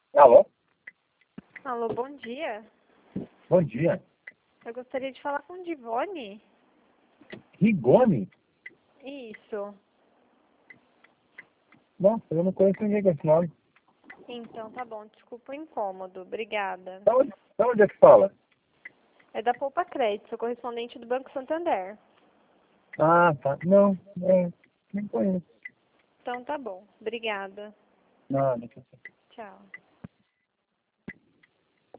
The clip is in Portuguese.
Alô? Alô, bom dia. Bom dia. Eu gostaria de falar com o Divone. Rigoni? Isso. Nossa, eu não conheço ninguém com esse nome. Então, tá bom. Desculpa o incômodo. Obrigada. Da onde é que fala? É da Poupa Crédito, sou correspondente do Banco Santander. Ah, tá. Não, nem conheço. Então, tá bom. Obrigada. Nada. Tchau.